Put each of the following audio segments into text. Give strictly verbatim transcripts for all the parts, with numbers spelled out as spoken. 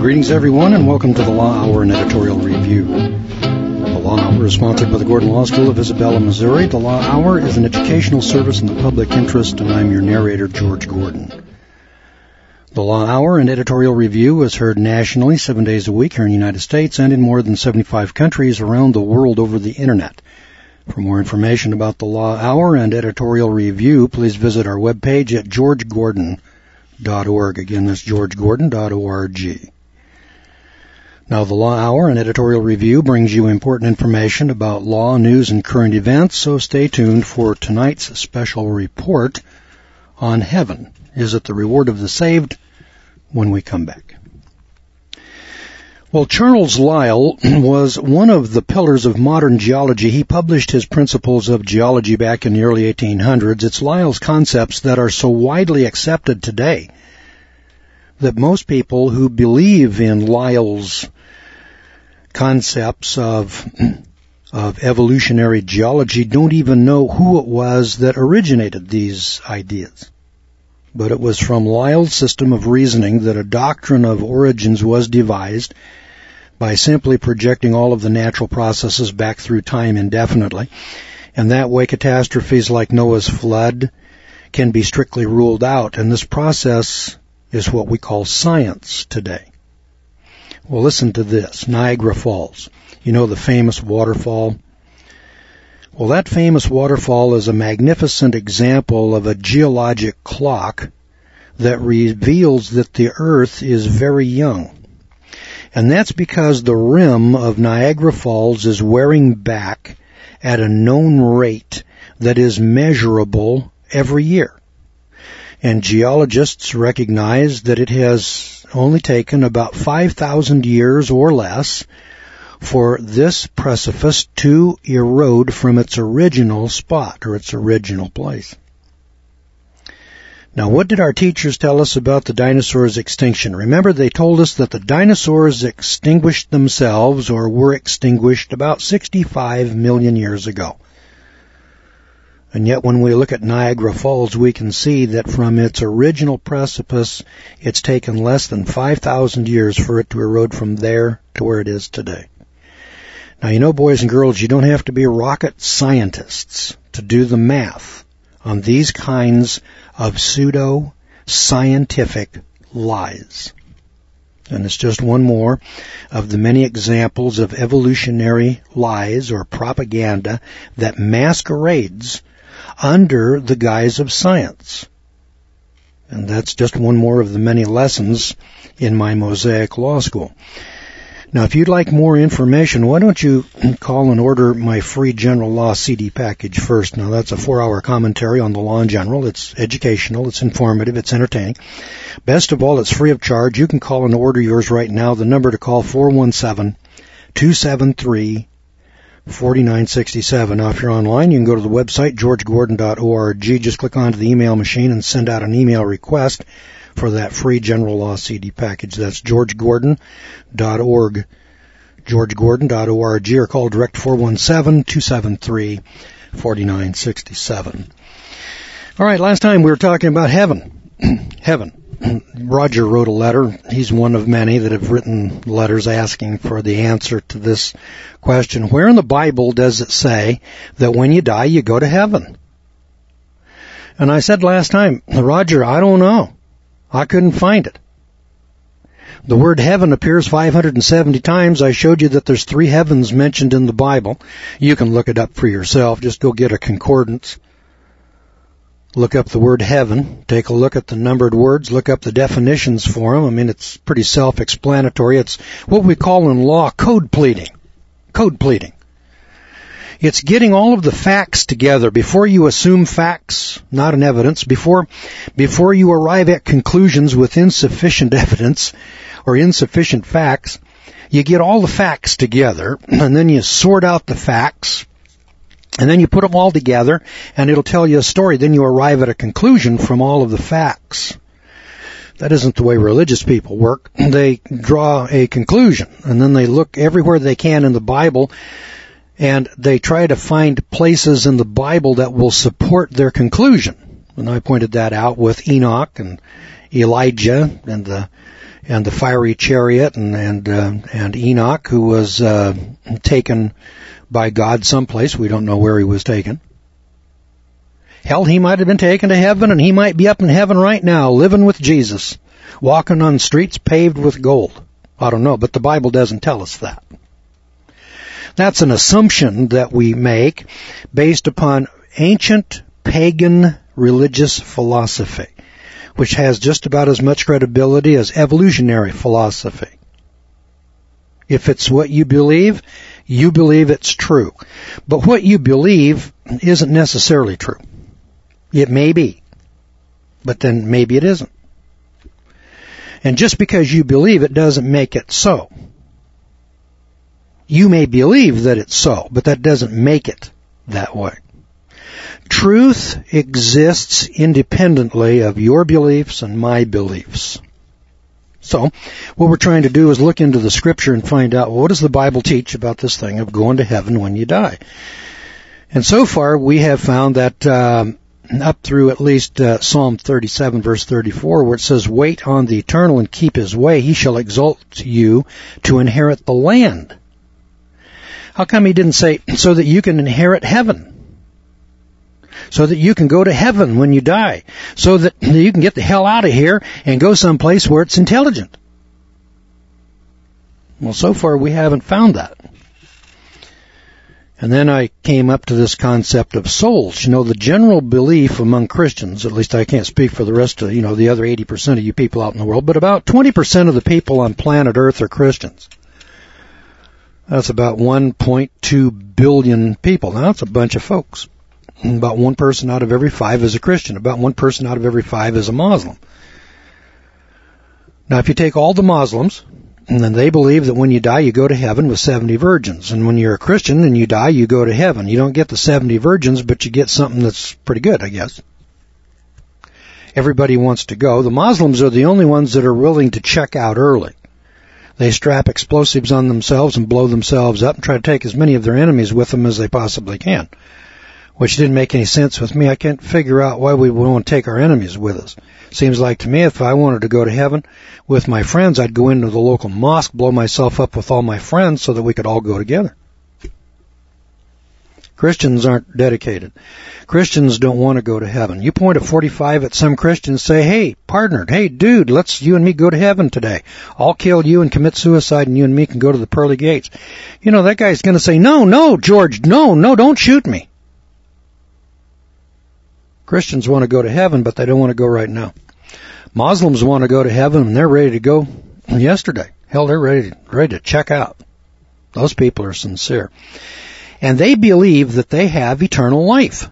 Greetings, everyone, and welcome to the Law Hour and Editorial Review. The Law Hour is sponsored by the Gordon Law School of Isabella, Missouri. The Law Hour is an educational service in the public interest, and I'm your narrator, George Gordon. The Law Hour and Editorial Review is heard nationally seven days a week here in the United States and in more than seventy-five countries around the world over the Internet. For more information about the Law Hour and Editorial Review, please visit our webpage at george gordon dot org. Again, that's george gordon dot org. Now, the Law Hour and Editorial Review brings you important information about law, news, and current events, so stay tuned for tonight's special report on heaven. Is it the reward of the saved? When we come back. Well, Charles Lyell was one of the pillars of modern geology. He published his Principles of Geology back in the early eighteen hundreds. It's Lyell's concepts that are so widely accepted today that most people who believe in Lyell's concepts of of evolutionary geology don't even know who it was that originated these ideas. But it was from Lyell's system of reasoning that a doctrine of origins was devised by simply projecting all of the natural processes back through time indefinitely. And that way catastrophes like Noah's flood can be strictly ruled out. And this process is what we call science today. Well, listen to this. Niagara Falls. You know the famous waterfall? Well, that famous waterfall is a magnificent example of a geologic clock that reveals that the Earth is very young. And that's because the rim of Niagara Falls is wearing back at a known rate that is measurable every year. And geologists recognize that it has only taken about five thousand years or less for this precipice to erode from its original spot or its original place. Now, what did our teachers tell us about the dinosaurs' extinction? Remember, they told us that the dinosaurs extinguished themselves or were extinguished about sixty-five million years ago. And yet when we look at Niagara Falls, we can see that from its original precipice, it's taken less than five thousand years for it to erode from there to where it is today. Now, you know, boys and girls, you don't have to be rocket scientists to do the math on these kinds of pseudo-scientific lies. And it's just one more of the many examples of evolutionary lies or propaganda that masquerades under the guise of science. And that's just one more of the many lessons in my Mosaic Law School. Now, if you'd like more information, why don't you call and order my free General Law C D package first. Now, that's a four-hour commentary on the law in general. It's educational, it's informative, it's entertaining. Best of all, it's free of charge. You can call and order yours right now. The number to call, four one seven, two seven three, four nine six seven. Now, if you're online, you can go to the website, george gordon dot org. Just click onto the email machine and send out an email request for that free General Law C D package. That's george gordon dot org, george gordon dot org, or call direct four one seven, two seven three, four nine six seven. All right, last time we were talking about heaven. Heaven. Roger wrote a letter. He's one of many that have written letters asking for the answer to this question. Where in the Bible does it say that when you die, you go to heaven? And I said last time, Roger, I don't know. I couldn't find it. The word heaven appears five hundred seventy times. I showed you that there's three heavens mentioned in the Bible. You can look it up for yourself. Just go get a concordance. Look up the word heaven. Take a look at the numbered words. Look up the definitions for them. I mean, it's pretty self-explanatory. It's what we call in law code pleading. Code pleading. It's getting all of the facts together before you assume facts, not an evidence, before before you arrive at conclusions with insufficient evidence or insufficient facts. You get all the facts together, and then you sort out the facts, and then you put them all together, and it'll tell you a story. Then you arrive at a conclusion from all of the facts. That isn't the way religious people work. They draw a conclusion, and then they look everywhere they can in the Bible, and they try to find places in the Bible that will support their conclusion. And I pointed that out with Enoch and Elijah and the and the fiery chariot, and and uh, and Enoch, who was uh, taken by God someplace. We don't know where he was taken. Hell, he might have been taken to heaven, and he might be up in heaven right now, living with Jesus, walking on streets paved with gold. I don't know, but the Bible doesn't tell us that. That's an assumption that we make based upon ancient pagan religious philosophy, which has just about as much credibility as evolutionary philosophy. If it's what you believe, you believe it's true. But what you believe isn't necessarily true. It may be, but then maybe it isn't. And just because you believe it doesn't make it so. You may believe that it's so, but that doesn't make it that way. Truth exists independently of your beliefs and my beliefs. So, what we're trying to do is look into the Scripture and find out, well, what does the Bible teach about this thing of going to heaven when you die? And so far, we have found that um, up through at least uh, Psalm thirty-seven, verse thirty-four, where it says, "Wait on the Eternal and keep His way. He shall exalt you to inherit the land." How come He didn't say, so that you can inherit heaven? So that you can go to heaven when you die. So that you can get the hell out of here and go someplace where it's intelligent. Well, so far we haven't found that. And then I came up to this concept of souls. You know, the general belief among Christians, at least I can't speak for the rest of, you know, the other eighty percent of you people out in the world, but about twenty percent of the people on planet Earth are Christians. That's about one point two billion people. Now, that's a bunch of folks. About one person out of every five is a Christian. About one person out of every five is a Muslim. Now, if you take all the Muslims, and then they believe that when you die, you go to heaven with seventy virgins. And when you're a Christian and you die, you go to heaven. You don't get the seventy virgins, but you get something that's pretty good, I guess. Everybody wants to go. The Muslims are the only ones that are willing to check out early. They strap explosives on themselves and blow themselves up and try to take as many of their enemies with them as they possibly can. Which didn't make any sense with me. I can't figure out why we would want to take our enemies with us. Seems like to me if I wanted to go to heaven with my friends, I'd go into the local mosque, blow myself up with all my friends so that we could all go together. Christians aren't dedicated. Christians don't want to go to heaven. You point a forty-five at some Christians, say, hey, partner, hey, dude, let's you and me go to heaven today. I'll kill you and commit suicide and you and me can go to the pearly gates. You know, that guy's going to say, no, no, George, no, no, don't shoot me. Christians want to go to heaven, but they don't want to go right now. Muslims want to go to heaven, and they're ready to go yesterday. Hell, they're ready, ready to check out. Those people are sincere. And they believe that they have eternal life.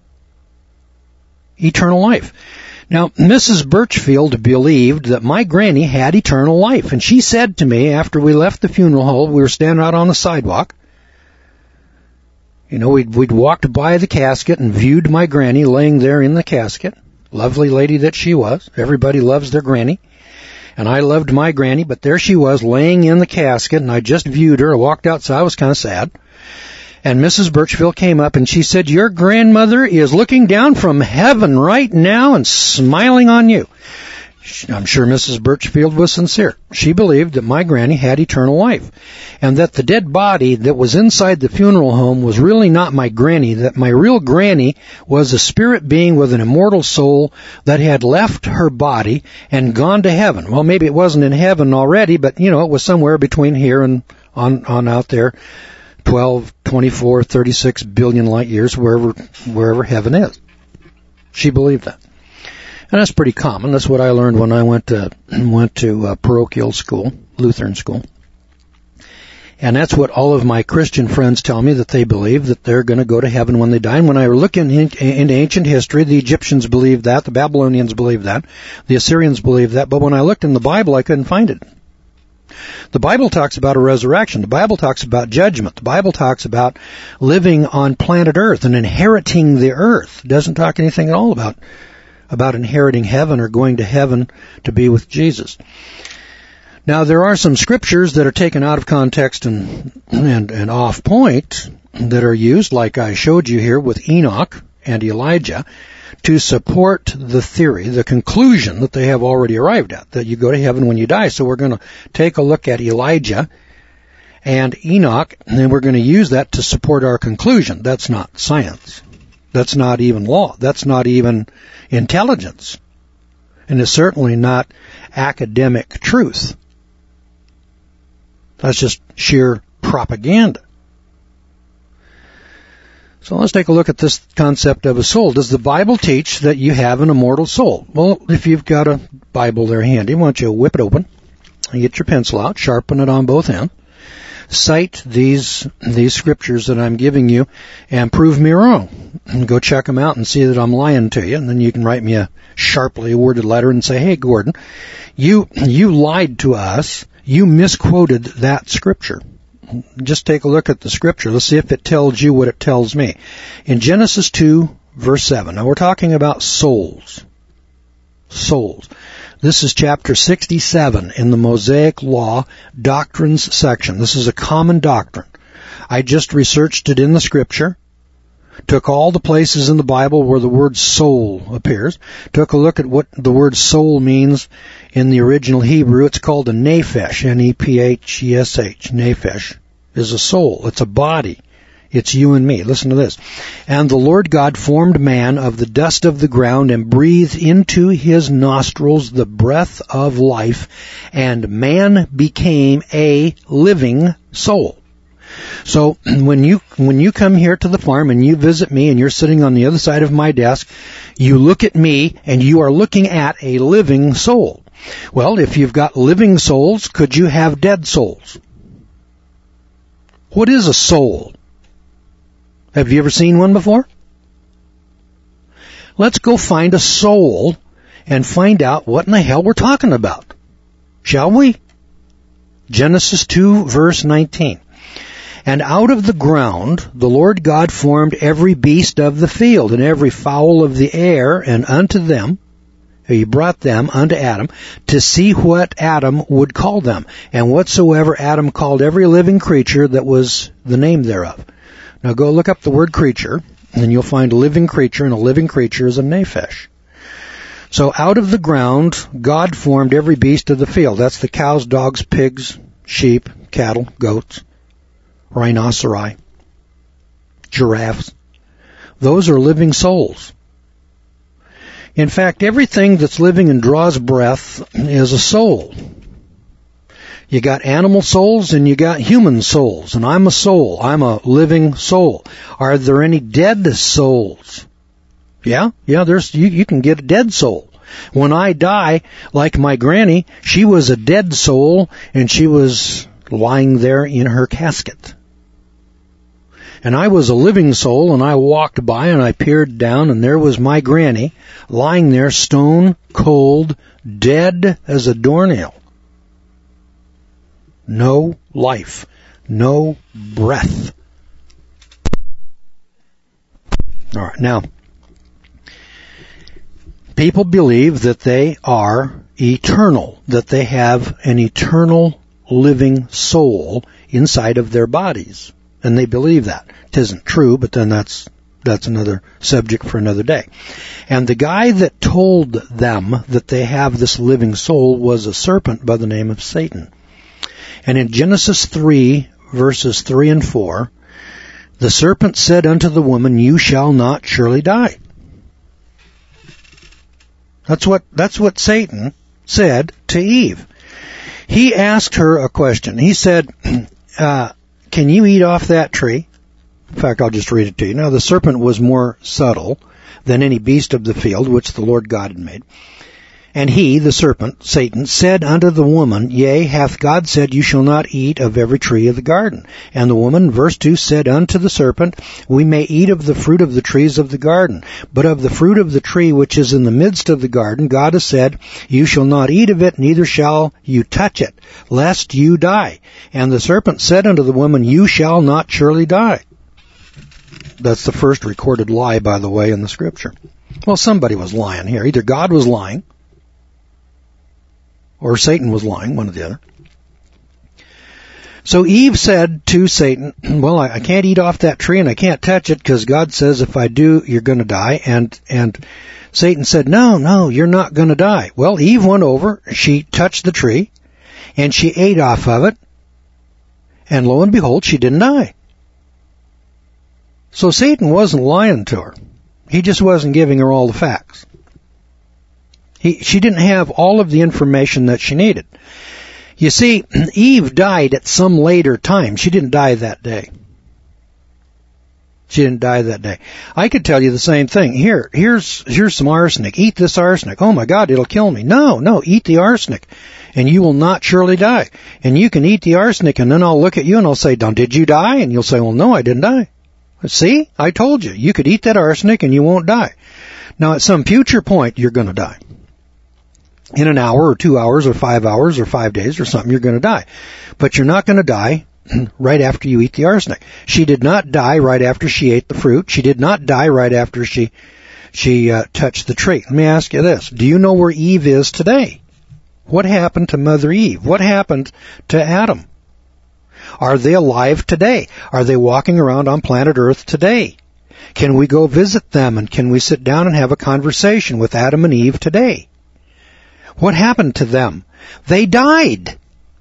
Eternal life. Now, Missus Birchfield believed that my granny had eternal life, and she said to me after we left the funeral home, we were standing out on the sidewalk, You know, we'd, we'd walked by the casket and viewed my granny laying there in the casket. Lovely lady that she was. Everybody loves their granny. And I loved my granny, but there she was laying in the casket, and I just viewed her. I walked outside. I was kind of sad. And Missus Birchfield came up, and she said, your grandmother is looking down from heaven right now and smiling on you. I'm sure Missus Birchfield was sincere. She believed that my granny had eternal life, and that the dead body that was inside the funeral home was really not my granny, that my real granny was a spirit being with an immortal soul that had left her body and gone to heaven. Well, maybe it wasn't in heaven already, but, you know, it was somewhere between here and on, on out there, twelve, twenty-four, thirty-six billion light years, wherever, wherever heaven is. She believed that. And that's pretty common. That's what I learned when I went to went to uh, parochial school, Lutheran school. And that's what all of my Christian friends tell me, that they believe that they're going to go to heaven when they die. And when I look in, in, into ancient history, the Egyptians believed that, the Babylonians believed that, the Assyrians believed that. But when I looked in the Bible, I couldn't find it. The Bible talks about a resurrection. The Bible talks about judgment. The Bible talks about living on planet Earth and inheriting the earth. It doesn't talk anything at all about about inheriting heaven or going to heaven to be with Jesus. Now, there are some scriptures that are taken out of context and, and, and off point that are used, like I showed you here with Enoch and Elijah. to support the theory, the conclusion that they have already arrived at, that you go to heaven when you die. So we're going to take a look at Elijah and Enoch, and then we're going to use that to support our conclusion. That's not science. That's not even law. That's not even intelligence. And it's certainly not academic truth. That's just sheer propaganda. So let's take a look at this concept of a soul. Does the Bible teach that you have an immortal soul? Well, if you've got a Bible there handy, why don't you whip it open and get your pencil out, sharpen it on both ends, cite these these scriptures that I'm giving you, and prove me wrong. And go check them out and see that I'm lying to you, and then you can write me a sharply worded letter and say, hey, Gordon, you you lied to us. You misquoted that scripture. Just take a look at the scripture. Let's see if it tells you what it tells me. In Genesis two, verse seven. Now we're talking about souls. Souls. This is chapter sixty-seven in the Mosaic Law Doctrines section. This is a common doctrine. I just researched it in the scripture. Took all the places in the Bible where the word soul appears. Took a look at what the word soul means in the original Hebrew. It's called a nephesh, N E P H E S H. Nephesh is a soul. It's a body. It's you and me. Listen to this. And the Lord God formed man of the dust of the ground and breathed into his nostrils the breath of life, and man became a living soul. So when you when you come here to the farm and you visit me and you're sitting on the other side of my desk, you look at me and you are looking at a living soul. Well, if you've got living souls, could you have dead souls? What is a soul? Have you ever seen one before? Let's go find a soul and find out what in the hell we're talking about. Shall we? Genesis two, verse nineteen. And out of the ground the Lord God formed every beast of the field, and every fowl of the air, and unto them, he brought them unto Adam, to see what Adam would call them. And whatsoever Adam called every living creature, that was the name thereof. Now go look up the word creature, and you'll find a living creature, and a living creature is a nephesh. So out of the ground, God formed every beast of the field. That's the cows, dogs, pigs, sheep, cattle, goats, rhinoceri, giraffes. Those are living souls. In fact, everything that's living and draws breath is a soul. You got animal souls and you got human souls, and I'm a soul. I'm a living soul. Are there any dead souls? Yeah, yeah, there's, you, you can get a dead soul. When I die, like my granny, she was a dead soul and she was lying there in her casket. And I was a living soul, and I walked by and I peered down, and there was my granny lying there stone cold, dead as a doornail. No life, no breath. All right, now, people believe that they are eternal, that they have an eternal living soul inside of their bodies. And they believe that. It isn't true, but then that's that's another subject for another day. And the guy that told them that they have this living soul was a serpent by the name of Satan. And in Genesis three, verses three and four, the serpent said unto the woman, you shall not surely die. That's what that's what Satan said to Eve. He asked her a question. He said, uh, can you eat off that tree? In fact, I'll just read it to you. Now, the serpent was more subtle than any beast of the field which the Lord God had made. And he, the serpent, Satan, said unto the woman, yea, hath God said, you shall not eat of every tree of the garden? And the woman, verse two, said unto the serpent, we may eat of the fruit of the trees of the garden. But of the fruit of the tree which is in the midst of the garden, God has said, you shall not eat of it, neither shall you touch it, lest you die. And the serpent said unto the woman, you shall not surely die. That's the first recorded lie, by the way, in the scripture. Well, somebody was lying here. Either God was lying, or Satan was lying, one or the other. So Eve said to Satan, well, I, I can't eat off that tree and I can't touch it because God says if I do, you're going to die. And, and Satan said, no, no, you're not going to die. Well, Eve went over, she touched the tree, and she ate off of it. And lo and behold, she didn't die. So Satan wasn't lying to her. He just wasn't giving her all the facts. He, she didn't have all of the information that she needed. You see, Eve died at some later time. She didn't die that day. She didn't die that day. I could tell you the same thing. Here, here's, here's some arsenic. Eat this arsenic. Oh my God, it'll kill me. No, no, eat the arsenic and you will not surely die. And you can eat the arsenic and then I'll look at you and I'll say, Don, did you die? And you'll say, well, no, I didn't die. See, I told you, you could eat that arsenic and you won't die. Now at some future point, you're going to die. In an hour or two hours or five hours or five days or something, you're going to die. But you're not going to die right after you eat the arsenic. She did not die right after she ate the fruit. She did not die right after she she uh, touched the tree. Let me ask you this. Do you know where Eve is today? What happened to Mother Eve? What happened to Adam? Are they alive today? Are they walking around on planet Earth today? Can we go visit them and can we sit down and have a conversation with Adam and Eve today? What happened to them? They died.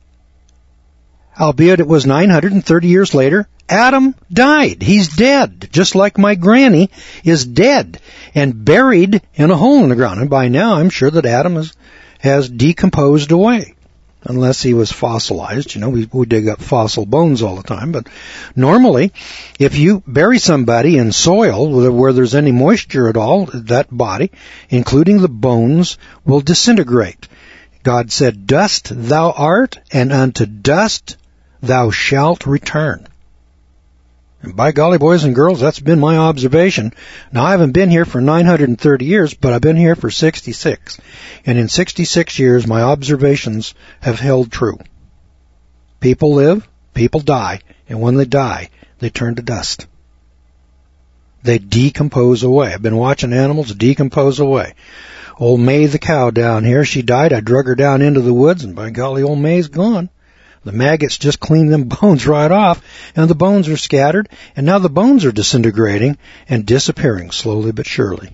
Albeit it was nine hundred thirty years later, Adam died. He's dead, just like my granny is dead and buried in a hole in the ground. And by now, I'm sure that Adam is, has decomposed away, unless he was fossilized. You know, we, we dig up fossil bones all the time. But normally, if you bury somebody in soil where there's any moisture at all, that body, including the bones, will disintegrate. God said, dust thou art, and unto dust thou shalt return. And by golly, boys and girls, that's been my observation. Now, I haven't been here for nine hundred thirty years, but I've been here for sixty-six. And in sixty-six years, my observations have held true. People live, people die, and when they die, they turn to dust. They decompose away. I've been watching animals decompose away. Old May the cow down here, she died. I drug her down into the woods, and by golly, old May's gone. The maggots just cleaned them bones right off, and the bones are scattered, and now the bones are disintegrating and disappearing slowly but surely.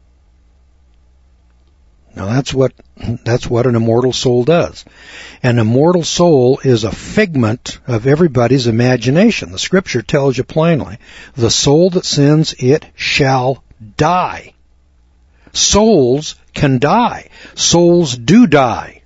Now that's what, that's what an immortal soul does. An immortal soul is a figment of everybody's imagination. The scripture tells you plainly, the soul that sins, it shall die. Souls can die. Souls do die.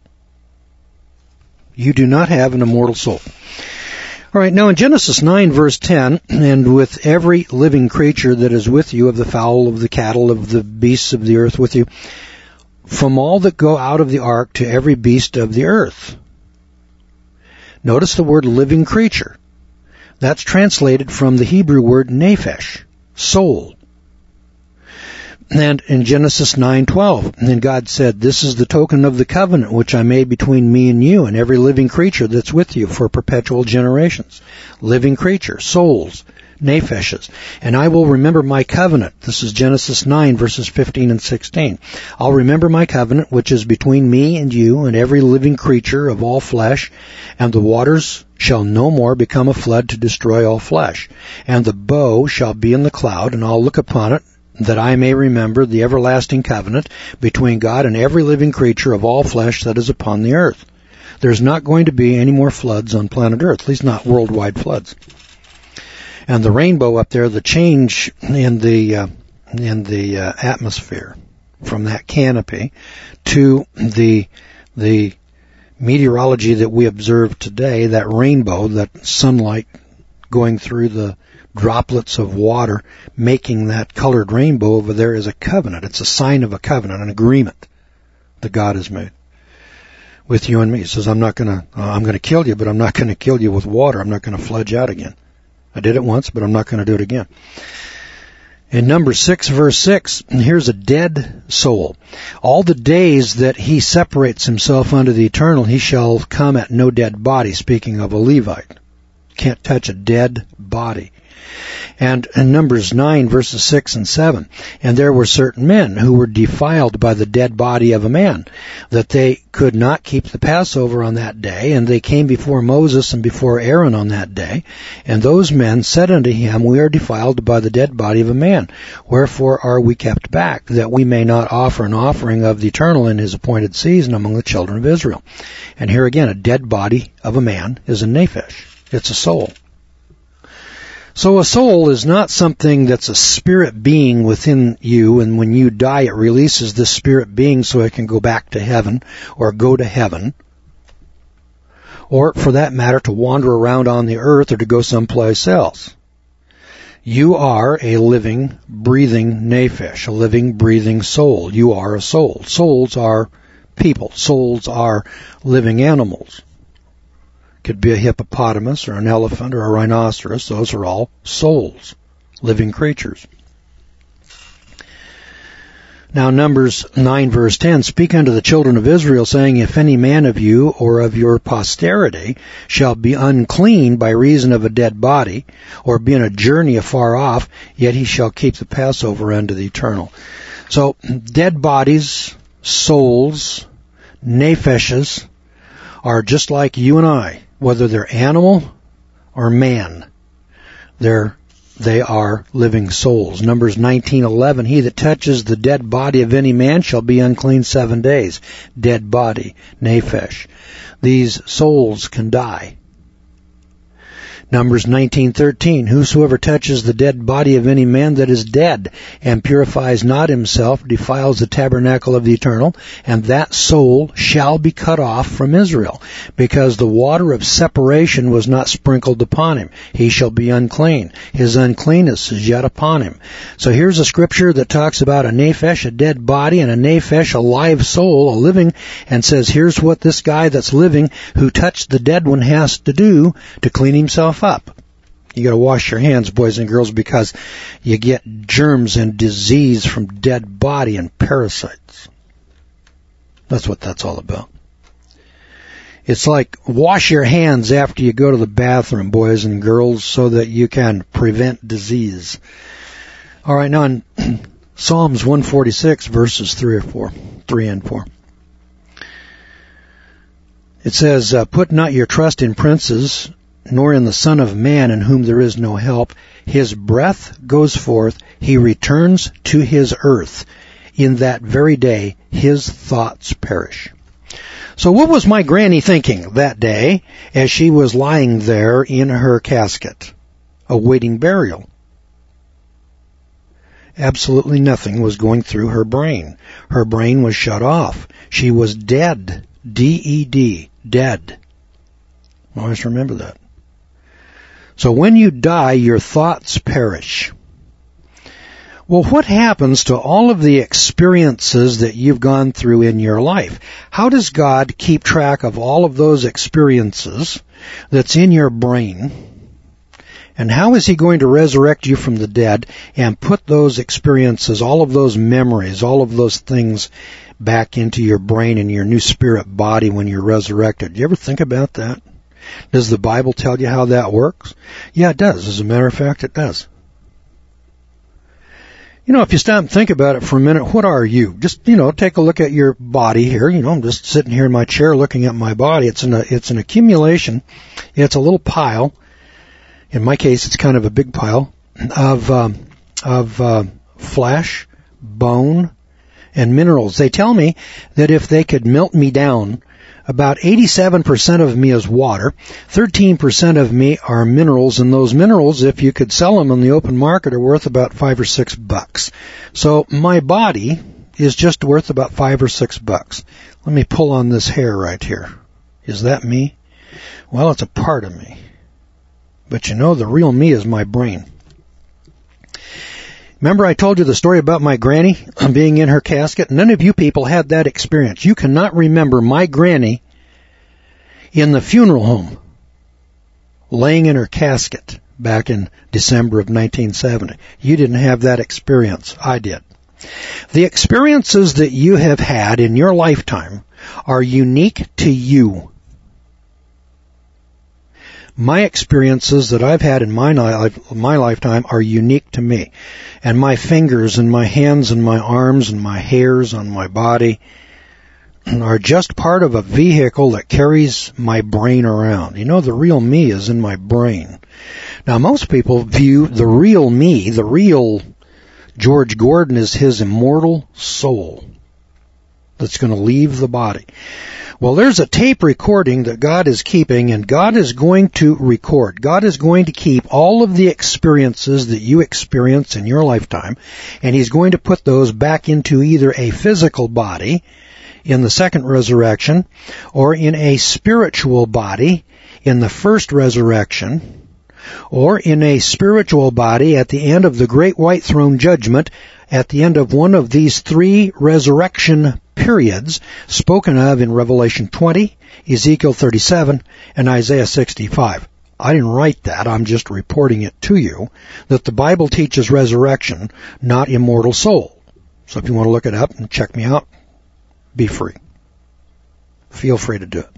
You do not have an immortal soul. All right, now in Genesis nine, verse ten, and with every living creature that is with you, of the fowl, of the cattle, of the beasts of the earth with you, from all that go out of the ark to every beast of the earth. Notice the word living creature. That's translated from the Hebrew word nephesh, soul. And in Genesis nine twelve, and God said, this is the token of the covenant which I made between me and you and every living creature that's with you for perpetual generations. Living creature, souls, nepheshes. And I will remember my covenant. This is Genesis nine, verses fifteen and sixteen. I'll remember my covenant which is between me and you and every living creature of all flesh, and the waters shall no more become a flood to destroy all flesh. And the bow shall be in the cloud, and I'll look upon it, that I may remember the everlasting covenant between God and every living creature of all flesh that is upon the earth. There's not going to be any more floods on planet Earth, at least not worldwide floods. And the rainbow up there, the change in the uh, in the uh, atmosphere from that canopy to the the meteorology that we observe today, that rainbow, that sunlight going through the droplets of water, making that colored rainbow over there is a covenant. It's a sign of a covenant, an agreement that God has made with you and me. He says, I'm not going to, uh, I'm going to kill you, but I'm not going to kill you with water. I'm not going to flood you out again. I did it once, but I'm not going to do it again. In number six, verse six, here's a dead soul. All the days that he separates himself unto the eternal, he shall come at no dead body, speaking of a Levite. Can't touch a dead body. And in Numbers nine, verses six and seven, and there were certain men who were defiled by the dead body of a man, that they could not keep the Passover on that day, and they came before Moses and before Aaron on that day. And those men said unto him, We are defiled by the dead body of a man. Wherefore are we kept back, that we may not offer an offering of the eternal in his appointed season among the children of Israel? And here again, a dead body of a man is a nephesh. It's a soul. So a soul is not something that's a spirit being within you, and when you die it releases this spirit being so it can go back to heaven, or go to heaven, or for that matter to wander around on the earth or to go someplace else. You are a living, breathing nephesh, a living, breathing soul. You are a soul. Souls are people. Souls are living animals. Could be a hippopotamus or an elephant or a rhinoceros. Those are all souls, living creatures. Now Numbers nine verse ten, Speak unto the children of Israel, saying, If any man of you or of your posterity shall be unclean by reason of a dead body, or be in a journey afar off, yet he shall keep the Passover unto the eternal. So dead bodies, souls, nepheshes, are just like you and I. Whether they're animal or man, they're, they are living souls. Numbers nineteen eleven, He that touches the dead body of any man shall be unclean seven days. Dead body, nephesh. These souls can die. Numbers nineteen thirteen, Whosoever touches the dead body of any man that is dead, and purifies not himself, defiles the tabernacle of the eternal, and that soul shall be cut off from Israel, because the water of separation was not sprinkled upon him. He shall be unclean. His uncleanness is yet upon him. So here's a scripture that talks about a nephesh, a dead body, and a nephesh, a live soul, a living, and says here's what this guy that's living who touched the dead one has to do to clean himself up. You got to wash your hands, boys and girls, because you get germs and disease from dead body and parasites. That's what that's all about. It's like wash your hands after you go to the bathroom, boys and girls, so that you can prevent disease. All right, now in Psalms one forty-six, verses three or four, three and four. It says, uh, Put not your trust in princes, nor in the Son of Man, in whom there is no help. His breath goes forth, he returns to his earth. In that very day, his thoughts perish. So what was my granny thinking that day as she was lying there in her casket, awaiting burial? Absolutely nothing was going through her brain. Her brain was shut off. She was dead. D E D. Dead. Always remember that. So when you die, your thoughts perish. Well, what happens to all of the experiences that you've gone through in your life? How does God keep track of all of those experiences that's in your brain? And how is He going to resurrect you from the dead and put those experiences, all of those memories, all of those things back into your brain and your new spirit body when you're resurrected? Do you ever think about that? Does the Bible tell you how that works? Yeah, it does. As a matter of fact, it does. You know, if you stop and think about it for a minute, what are you? Just, you know, take a look at your body here. You know, I'm just sitting here in my chair looking at my body. It's an, it's an accumulation. It's a little pile. In my case, it's kind of a big pile of, um, of, uh, flesh, bone, and minerals. They tell me that if they could melt me down, about eighty-seven percent of me is water, thirteen percent of me are minerals, and those minerals, if you could sell them on the open market, are worth about five or six bucks. So my body is just worth about five or six bucks. Let me pull on this hair right here. Is that me? Well, it's a part of me. But you know, the real me is my brain. Remember I told you the story about my granny being in her casket? None of you people had that experience. You cannot remember my granny in the funeral home laying in her casket back in December of nineteen seventy. You didn't have that experience. I did. The experiences that you have had in your lifetime are unique to you. My experiences that I've had in my, life, my lifetime are unique to me. And my fingers and my hands and my arms and my hairs on my body are just part of a vehicle that carries my brain around. You know, the real me is in my brain. Now, most people view the real me, the real George Gordon, as his immortal soul that's going to leave the body. Well, there's a tape recording that God is keeping, and God is going to record. God is going to keep all of the experiences that you experience in your lifetime, and He's going to put those back into either a physical body in the second resurrection, or in a spiritual body in the first resurrection, or in a spiritual body at the end of the great white throne judgment, at the end of one of these three resurrection periods spoken of in Revelation twenty, Ezekiel thirty-seven, and Isaiah sixty-five. I didn't write that, I'm just reporting it to you, that the Bible teaches resurrection, not immortal soul. So if you want to look it up and check me out, be free. Feel free to do it.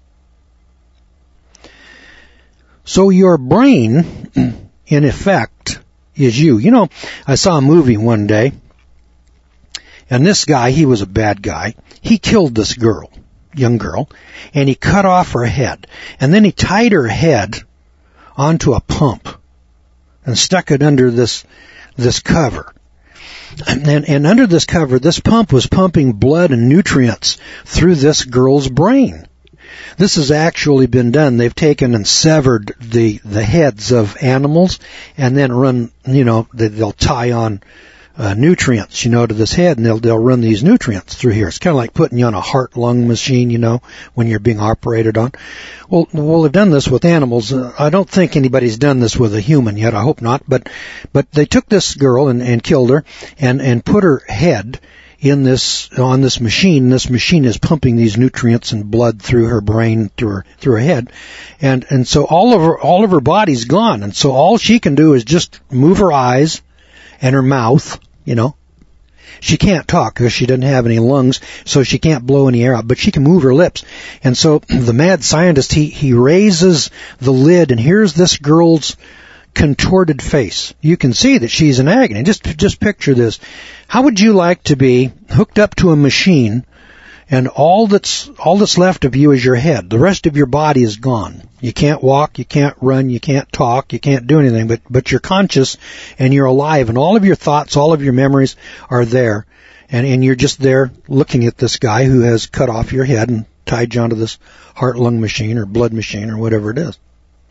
So your brain, in effect, is you. You know, I saw a movie one day, and this guy, he was a bad guy. He killed this girl, young girl, and he cut off her head. And then he tied her head onto a pump and stuck it under this, this cover. And, and under this cover, this pump was pumping blood and nutrients through this girl's brain. This has actually been done. They've taken and severed the, the heads of animals and then run, you know, they, they'll tie on uh, nutrients, you know, to this head, and they'll, they'll run these nutrients through here. It's kind of like putting you on a heart-lung machine, you know, when you're being operated on. Well, well, they've done this with animals. Uh, I don't think anybody's done this with a human yet. I hope not. But, but they took this girl and, and killed her and, and put her head in this, on this machine. This machine is pumping these nutrients and blood through her brain, through her, through her head. And, and so all of her, all of her body's gone. And so all she can do is just move her eyes and her mouth, you know. She can't talk because she doesn't have any lungs, so she can't blow any air out, but she can move her lips. And so the mad scientist, he, he raises the lid, and here's this girl's contorted face. You can see that she's in agony. Just, just picture this. How would you like to be hooked up to a machine, and all that's, all that's left of you is your head? The rest of your body is gone. You can't walk, you can't run, you can't talk, you can't do anything, but, but you're conscious and you're alive, and all of your thoughts, all of your memories are there, and, and you're just there looking at this guy who has cut off your head and tied you onto this heart-lung machine or blood machine or whatever it is.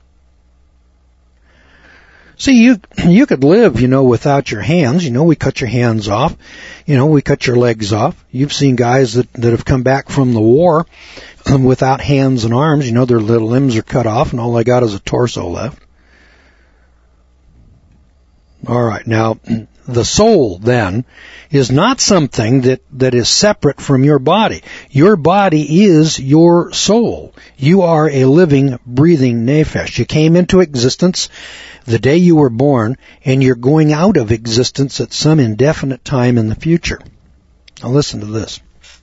See, you, you could live, you know, without your hands. You know, we cut your hands off. You know, we cut your legs off. You've seen guys that, that have come back from the war um, without hands and arms. You know, their little limbs are cut off and all they got is a torso left. All right. Now, the soul, then, is not something that, that is separate from your body. Your body is your soul. You are a living, breathing nephesh. You came into existence the day you were born, and you're going out of existence at some indefinite time in the future. Now listen to this.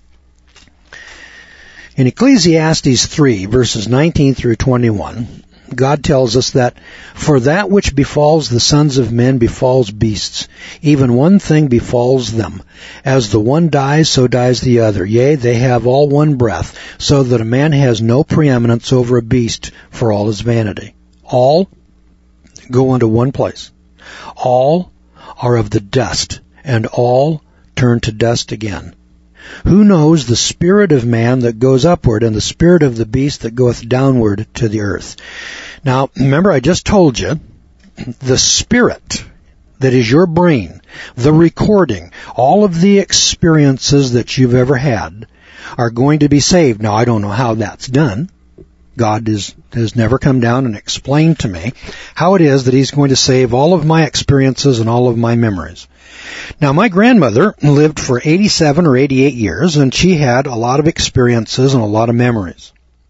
In Ecclesiastes three, verses nineteen through twenty-one, God tells us that, "For that which befalls the sons of men befalls beasts. Even one thing befalls them. As the one dies, so dies the other. Yea, they have all one breath, so that a man has no preeminence over a beast for all his vanity." All go into one place. All are of the dust, and all turn to dust again. Who knows the spirit of man that goes upward, and the spirit of the beast that goeth downward to the earth? Now, remember, I just told you, the spirit that is your brain, the recording, all of the experiences that you've ever had are going to be saved. Now, I don't know how that's done. God is, has never come down and explained to me how it is that He's going to save all of my experiences and all of my memories. Now, my grandmother lived for eighty-seven or eighty-eight years, and she had a lot of experiences and a lot of memories.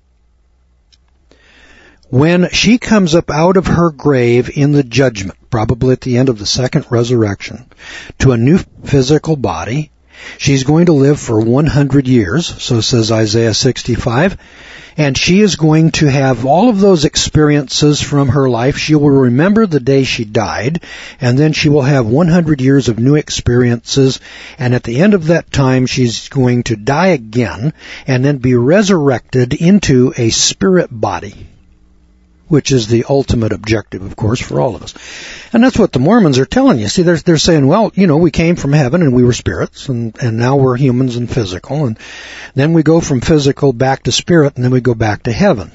When she comes up out of her grave in the judgment, probably at the end of the second resurrection, to a new physical body, She's going to live for one hundred years, so says Isaiah sixty-five, and she is going to have all of those experiences from her life. She will remember the day she died, and then she will have one hundred years of new experiences, and at the end of that time she's going to die again, and then be resurrected into a spirit body, which is the ultimate objective, of course, for all of us. And that's what the Mormons are telling you. See, they're, they're saying, well, you know, we came from heaven and we were spirits, and, and now we're humans and physical, and then we go from physical back to spirit, and then we go back to heaven.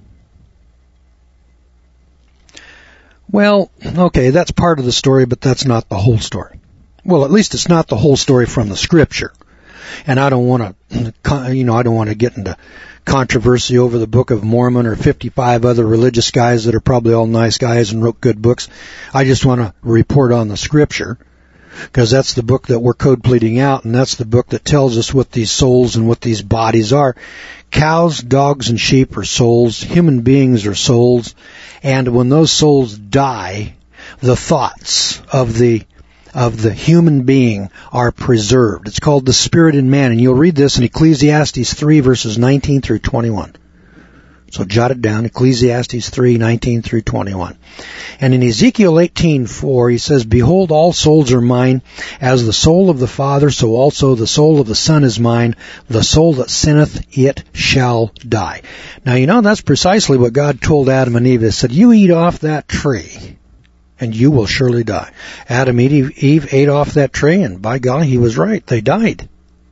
Well, okay, that's part of the story, but that's not the whole story. Well, at least it's not the whole story from the Scripture. And I don't want to, you know, I don't want to get into controversy over the Book of Mormon or fifty-five other religious guys that are probably all nice guys and wrote good books. I just want to report on the Scripture, because that's the book that we're code pleading out, and that's the book that tells us what these souls and what these bodies are. Cows, dogs, and sheep are souls. Human beings are souls. And when those souls die, the thoughts of the of the human being are preserved. It's called the spirit in man, and you'll read this in Ecclesiastes three, verses nineteen through twenty-one. So jot it down, Ecclesiastes three, nineteen through twenty-one. And in Ezekiel eighteen four, he says, "Behold, all souls are mine. As the soul of the Father, so also the soul of the Son is mine. The soul that sinneth, it shall die." Now, you know, that's precisely what God told Adam and Eve. He said, you eat off that tree, and you will surely die. Adam and Eve, Eve ate off that tree, and by golly, he was right. They died.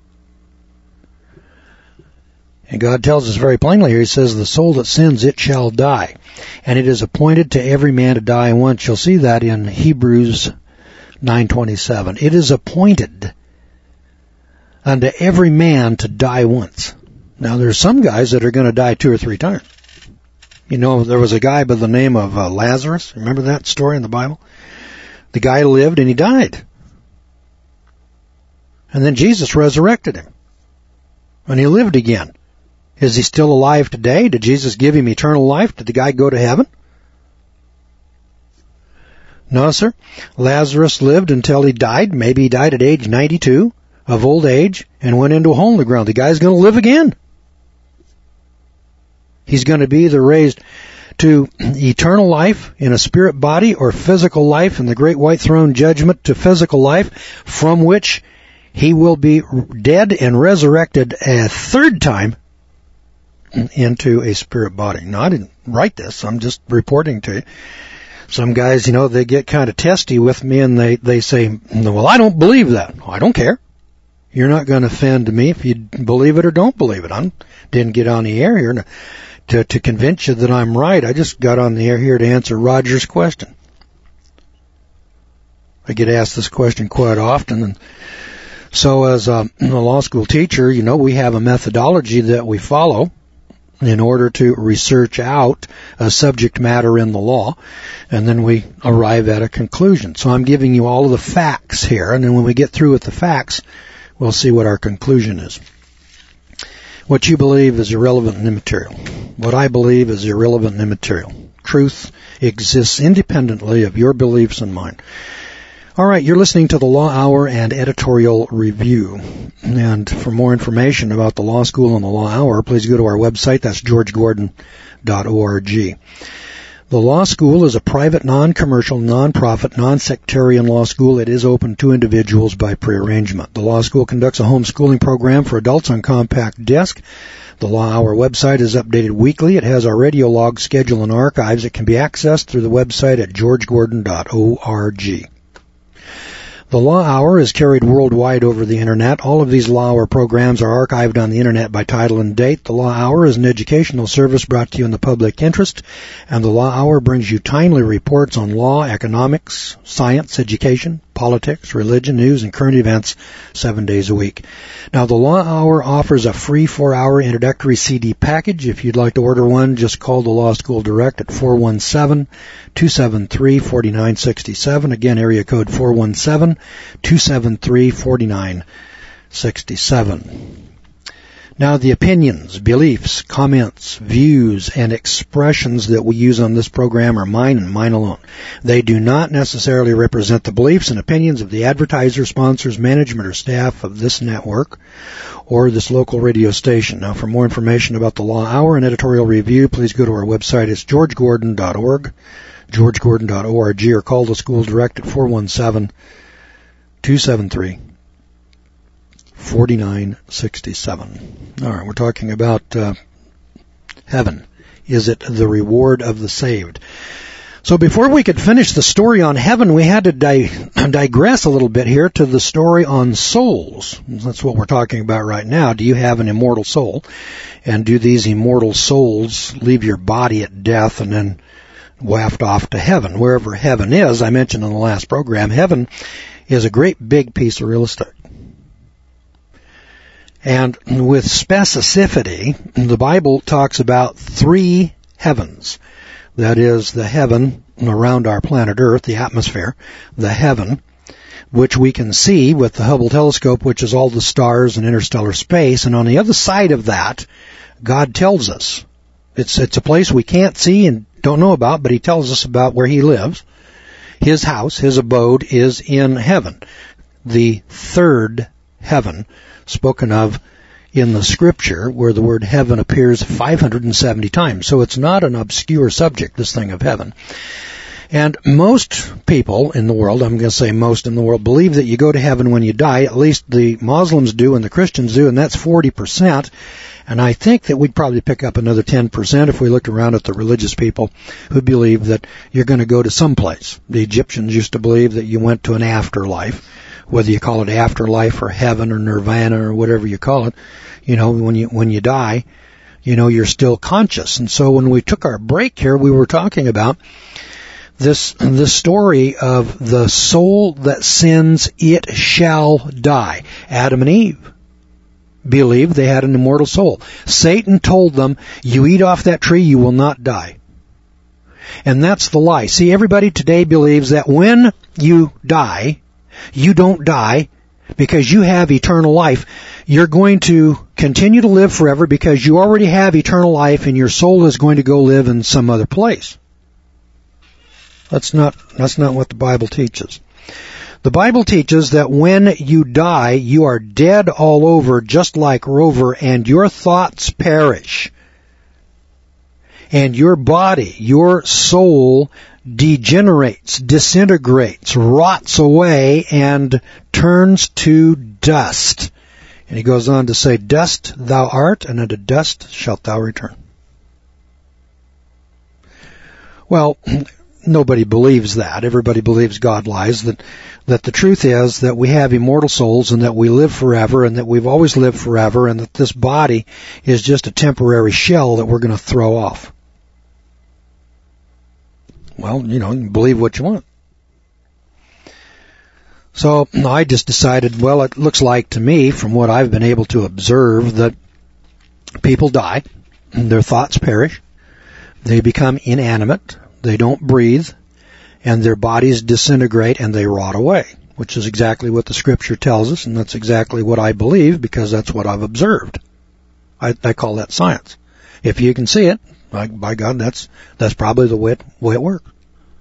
And God tells us very plainly here, he says, the soul that sins, it shall die. And it is appointed to every man to die once. You'll see that in Hebrews nine twenty-seven. It is appointed unto every man to die once. Now, there's some guys that are going to die two or three times. You know, there was a guy by the name of uh, Lazarus. Remember that story in the Bible? The guy lived and he died. And then Jesus resurrected him. And he lived again. Is he still alive today? Did Jesus give him eternal life? Did the guy go to heaven? No, sir. Lazarus lived until he died. Maybe he died at age ninety-two of old age and went into a hole in the ground. The guy's going to live again. He's going to be either raised to eternal life in a spirit body or physical life in the great white throne judgment to physical life, from which he will be dead and resurrected a third time into a spirit body. Now, I didn't write this. I'm just reporting to you. Some guys, you know, they get kind of testy with me and they, they say, well, I don't believe that. I don't care. You're not going to offend me if you believe it or don't believe it. I didn't get on the air here to, to, to convince you that I'm right. I just got on the air here to answer Roger's question. I get asked this question quite often, and so as a, a law school teacher, you know, we have a methodology that we follow in order to research out a subject matter in the law, and then we arrive at a conclusion. So I'm giving you all of the facts here, and then when we get through with the facts, we'll see what our conclusion is. What you believe is irrelevant and immaterial. What I believe is irrelevant and immaterial. Truth exists independently of your beliefs and mine. All right, you're listening to the Law Hour and Editorial Review. And for more information about the Law School and the Law Hour, please go to our website. That's george gordon dot org. The Law School is a private, non-commercial, non-profit, non-sectarian law school. It is open to individuals by prearrangement. The Law School conducts a homeschooling program for adults on compact disc. The Law Hour website is updated weekly. It has our radio log, schedule, and archives. It can be accessed through the website at george gordon dot org. The Law Hour is carried worldwide over the Internet. All of these Law Hour programs are archived on the Internet by title and date. The Law Hour is an educational service brought to you in the public interest, and the Law Hour brings you timely reports on law, economics, science, education, politics, religion, news, and current events seven days a week. Now, the Law Hour offers a free four-hour introductory C D package. If you'd like to order one, just call the Law School direct at four one seven, two seven three, four nine six seven. Again, area code four one seven, two seven three, four nine six seven. Now, the opinions, beliefs, comments, views, and expressions that we use on this program are mine and mine alone. They do not necessarily represent the beliefs and opinions of the advertiser, sponsors, management, or staff of this network or this local radio station. Now, for more information about the Law Hour and editorial review, please go to our website. It's george gordon dot org, george gordon dot org, or call the school direct at four one seven, two seven three, four nine six seven. All right, we're talking about uh, heaven. Is it the reward of the saved? So before we could finish the story on heaven, we had to di- digress a little bit here to the story on souls. That's what we're talking about right now. Do you have an immortal soul? And do these immortal souls leave your body at death and then waft off to heaven? Wherever heaven is, I mentioned in the last program, heaven is a great big piece of real estate. And with specificity, the Bible talks about three heavens. That is, the heaven around our planet Earth, the atmosphere, the heaven, which we can see with the Hubble telescope, which is all the stars and interstellar space. And on the other side of that, God tells us. It's, it's a place we can't see and don't know about, but He tells us about where He lives. His house, His abode is in heaven. The third heaven spoken of in the Scripture, where the word heaven appears five hundred seventy times. So it's not an obscure subject, this thing of heaven. And most people in the world, I'm going to say most in the world, believe that you go to heaven when you die. At least the Muslims do and the Christians do, and that's forty percent. And I think that we'd probably pick up another ten percent if we looked around at the religious people who believe that you're going to go to some place. The Egyptians used to believe that you went to an afterlife. Whether you call it afterlife or heaven or nirvana or whatever you call it, you know, when you when you die, you know, you're still conscious. And so when we took our break here, we were talking about this this story of the soul that sins, it shall die. Adam and Eve believed they had an immortal soul. Satan told them, you eat off that tree, you will not die. And that's the lie. See, everybody today believes that when you die, you don't die because you have eternal life. You're going to continue to live forever because you already have eternal life and your soul is going to go live in some other place. That's not, that's not what the Bible teaches. The Bible teaches that when you die, you are dead all over just like Rover and your thoughts perish. And your body, your soul degenerates, disintegrates, rots away, and turns to dust. And he goes on to say, dust thou art, and unto dust shalt thou return. Well, nobody believes that. Everybody believes God lies, that, that the truth is that we have immortal souls and that we live forever and that we've always lived forever and that this body is just a temporary shell that we're going to throw off. Well, you know, you can believe what you want. So I just decided, well, it looks like to me, from what I've been able to observe, that people die, their thoughts perish, they become inanimate, they don't breathe, and their bodies disintegrate and they rot away, which is exactly what the Scripture tells us, and that's exactly what I believe because that's what I've observed. I, I call that science. If you can see it, by, by God, that's that's probably the way it, way it works.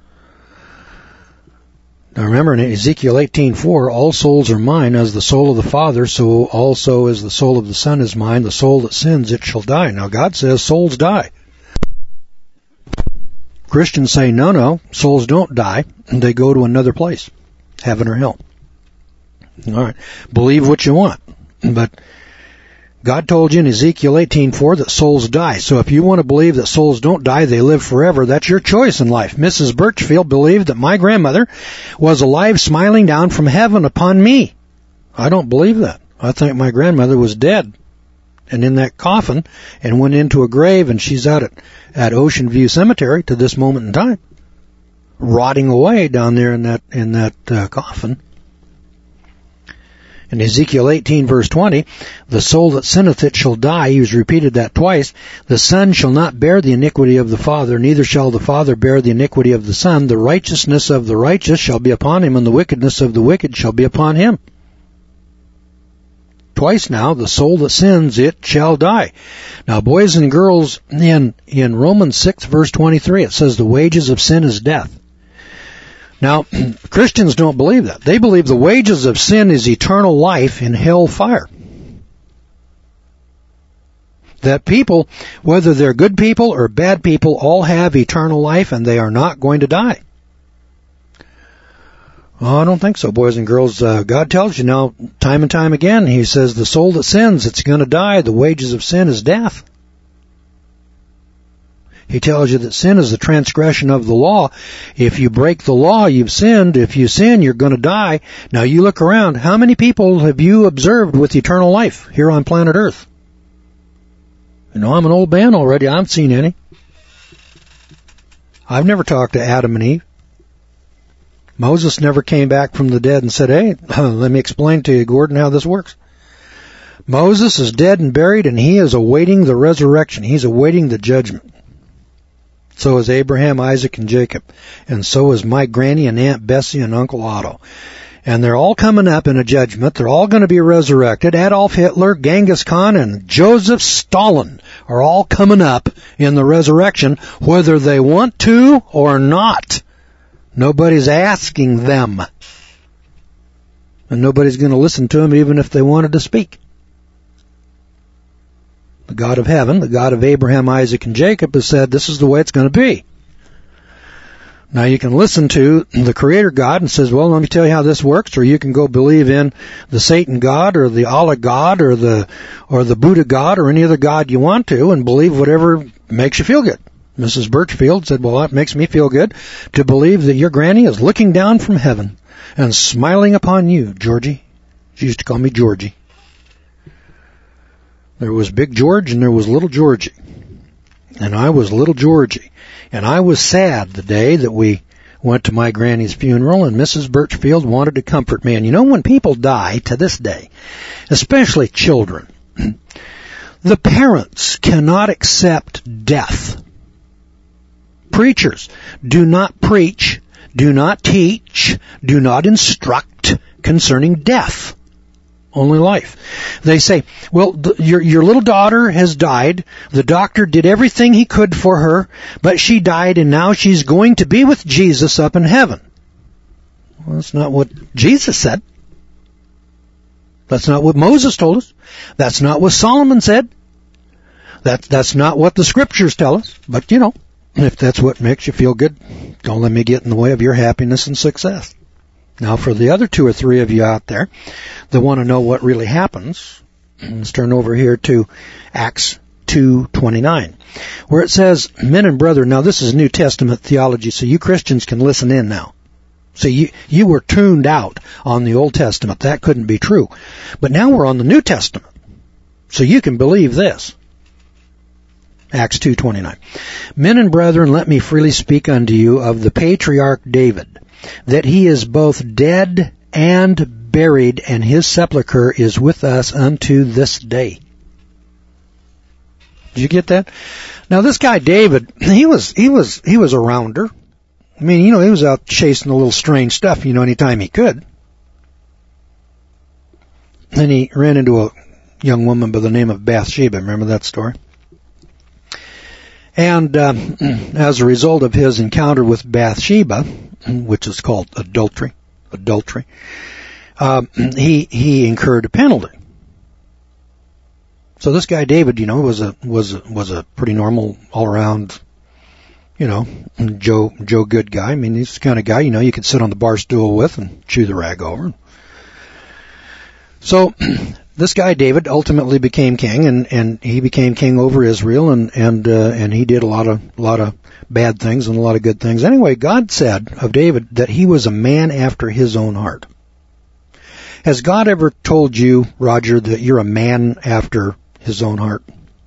Now remember in Ezekiel eighteen four, all souls are mine, as the soul of the Father, so also as the soul of the Son is mine. The soul that sins, it shall die. Now God says souls die. Christians say, no, no, souls don't die, and they go to another place, heaven or hell. All right, believe what you want, but God told you in Ezekiel eighteen four that souls die. So if you want to believe that souls don't die, they live forever, that's your choice in life. Missus Birchfield believed that my grandmother was alive, smiling down from heaven upon me. I don't believe that. I think my grandmother was dead and in that coffin and went into a grave, and she's out at, at Ocean View Cemetery to this moment in time, rotting away down there in that, in that uh, coffin. In Ezekiel eighteen verse twenty, the soul that sinneth it shall die. He's repeated that twice. The Son shall not bear the iniquity of the Father, neither shall the Father bear the iniquity of the Son. The righteousness of the righteous shall be upon him, and the wickedness of the wicked shall be upon him. twice now, the soul that sins, it shall die. Now, boys and girls, in, in Romans six, verse twenty-three, it says the wages of sin is death. Now, Christians don't believe that. They believe the wages of sin is eternal life in hell fire. That people, whether they're good people or bad people, all have eternal life and they are not going to die. Oh, I don't think so, boys and girls. Uh, God tells you now, time and time again, He says the soul that sins, it's going to die. The wages of sin is death. He tells you that sin is the transgression of the law. If you break the law, you've sinned. If you sin, you're going to die. Now you look around. How many people have you observed with eternal life here on planet Earth? You know, I'm an old man already. I haven't seen any. I've never talked to Adam and Eve. Moses never came back from the dead and said, hey, let me explain to you, Gordon, how this works. Moses is dead and buried, and he is awaiting the resurrection. He's awaiting the judgment. So is Abraham, Isaac, and Jacob. And so is my granny and Aunt Bessie and Uncle Otto. And they're all coming up in a judgment. They're all going to be resurrected. Adolf Hitler, Genghis Khan, and Joseph Stalin are all coming up in the resurrection, whether they want to or not. Nobody's asking them. And nobody's going to listen to them even if they wanted to speak. The God of heaven, the God of Abraham, Isaac, and Jacob has said this is the way it's going to be. Now you can listen to the Creator God and says, well, let me tell you how this works, or you can go believe in the Satan God or the Allah God or the or the Buddha God or any other God you want to and believe whatever makes you feel good. Missus Birchfield said, well, that makes me feel good to believe that your granny is looking down from heaven and smiling upon you, Georgie. She used to call me Georgie. There was Big George and there was Little Georgie. And I was Little Georgie. And I was sad the day that we went to my granny's funeral, and Missus Birchfield wanted to comfort me. And you know, when people die to this day, especially children, the parents cannot accept death. Preachers do not preach, do not teach, do not instruct concerning death. Only life. They say, well, the, your your little daughter has died. The doctor did everything he could for her, but she died, and now she's going to be with Jesus up in heaven. Well, that's not what Jesus said. That's not what Moses told us. That's not what Solomon said. That, that's not what the Scriptures tell us. But, you know, if that's what makes you feel good, don't let me get in the way of your happiness and success. Now, for the other two or three of you out there that want to know what really happens, let's turn over here to Acts two twenty-nine, where it says, men and brethren, now this is New Testament theology, so you Christians can listen in now. So you, you were tuned out on the Old Testament. That couldn't be true. But now we're on the New Testament, so you can believe this. Acts two twenty-nine. Men and brethren, let me freely speak unto you of the patriarch David, that he is both dead and buried, and his sepulchre is with us unto this day. Did you get that? Now this guy David, he was he was he was a rounder. I mean, you know, he was out chasing a little strange stuff, you know, anytime he could. And he ran into a young woman by the name of Bathsheba. Remember that story? And uh, as a result of his encounter with Bathsheba, which is called adultery, adultery, uh, he he incurred a penalty. So this guy David, you know, was a was a, was a pretty normal, all around, you know, Joe Joe good guy. I mean, he's the kind of guy, you know, you could sit on the bar stool with and chew the rag over. So this guy David ultimately became king, and, and he became king over Israel, and and uh, and he did a lot of a lot of bad things and a lot of good things. Anyway, God said of David that he was a man after his own heart. Has God ever told you, Roger, that you're a man after his own heart?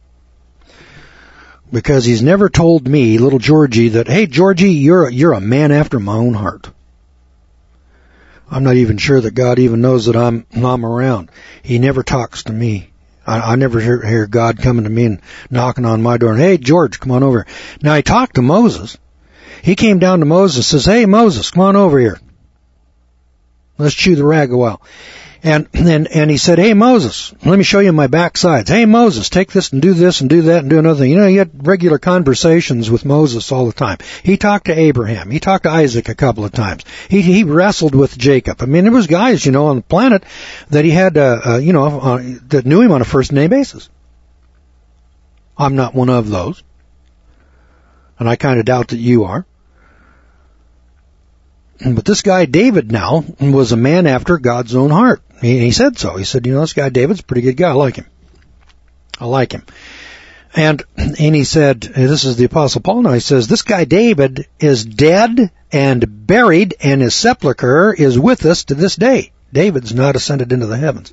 Because he's never told me, little Georgie, that, hey, Georgie, you're a, you're a man after my own heart. I'm not even sure that God even knows that I'm I'm around. He never talks to me. I, I never hear, hear God coming to me and knocking on my door and, hey, George, come on over. Now, he talked to Moses. He came down to Moses and says, hey, Moses, come on over here. Let's chew the rag a while. And, and, and he said, hey, Moses, let me show you my backsides. Hey, Moses, take this and do this and do that and do another thing. You know, he had regular conversations with Moses all the time. He talked to Abraham. He talked to Isaac a couple of times. He, he wrestled with Jacob. I mean, there was guys, you know, on the planet that he had, uh, uh you know, uh, that knew him on a first name basis. I'm not one of those. And I kind of doubt that you are. But this guy David now was a man after God's own heart. He, he said so. He said, you know, this guy David's a pretty good guy. I like him. I like him. And, and he said, this is the Apostle Paul now, he says, this guy David is dead and buried, and his sepulcher is with us to this day. David's not ascended into the heavens.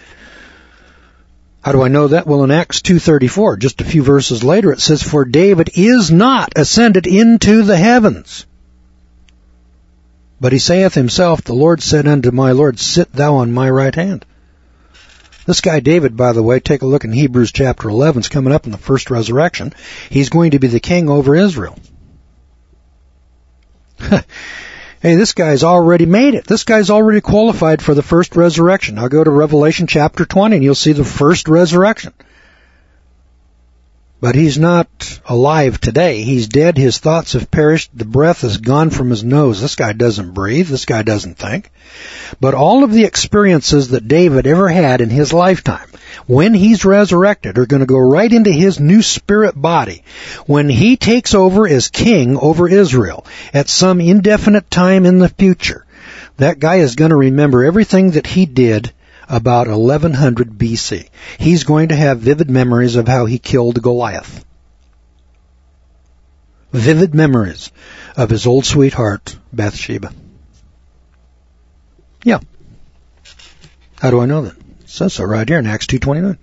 How do I know that? Well, in Acts two thirty-four, just a few verses later, it says, for David is not ascended into the heavens. But he saith himself, the Lord said unto my Lord, sit thou on my right hand. This guy David, by the way, take a look in Hebrews chapter eleven. It's coming up in the first resurrection. He's going to be the king over Israel. Hey, this guy's already made it. This guy's already qualified for the first resurrection. I'll go to Revelation chapter twenty and you'll see the first resurrection. But he's not alive today. He's dead. His thoughts have perished. The breath is gone from his nose. This guy doesn't breathe. This guy doesn't think. But all of the experiences that David ever had in his lifetime, when he's resurrected, are going to go right into his new spirit body. When he takes over as king over Israel at some indefinite time in the future, that guy is going to remember everything that he did about eleven hundred B C. He's going to have vivid memories of how he killed Goliath. Vivid memories of his old sweetheart, Bathsheba. Yeah. How do I know that? It says so right here in Acts two twenty-nine.